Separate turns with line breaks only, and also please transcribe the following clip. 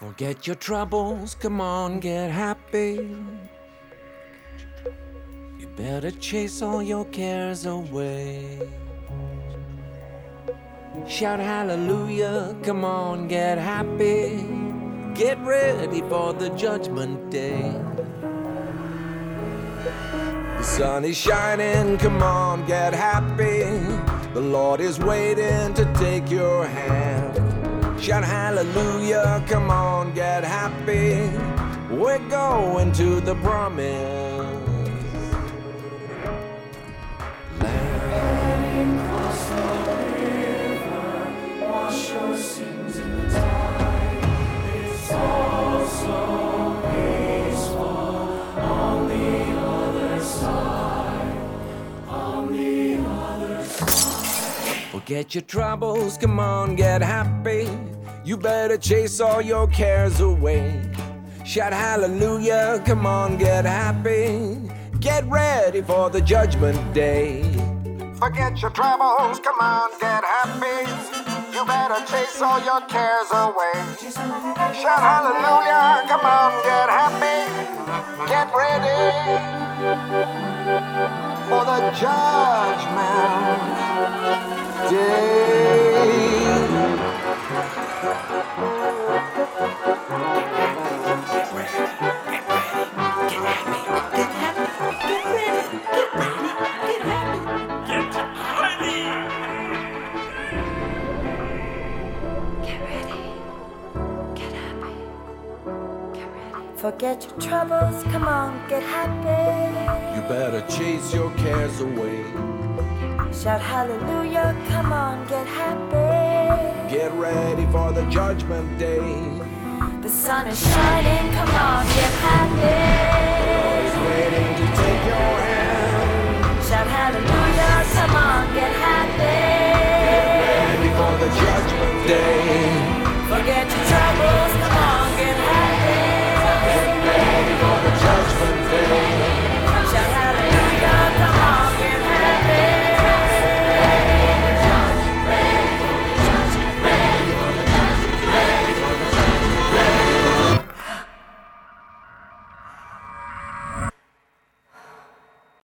Forget your troubles, come on, get happy. You better chase all your cares away. Shout hallelujah, come on, get happy. Get ready for the judgment day. The sun is shining, come on, get happy. The Lord is waiting to take your hand. Shout hallelujah, come on, get happy. We're going to the promise land.
Cross the river, wash your sins in the tide. It's all so peaceful on the other side. On the other side.
Forget your troubles, come on, get happy. You better chase all your cares away. Shout hallelujah, come on, get happy. Get ready for the judgment day. Forget your troubles, come on, get happy. You better chase all your cares away. Shout hallelujah, come on, get happy. Get ready for the judgment day.
Forget your troubles, come on, get happy.
You better chase your cares away.
Shout hallelujah, come on, get happy.
Get ready for the judgment day.
The sun is shining, come on, get happy.
The Lord is waiting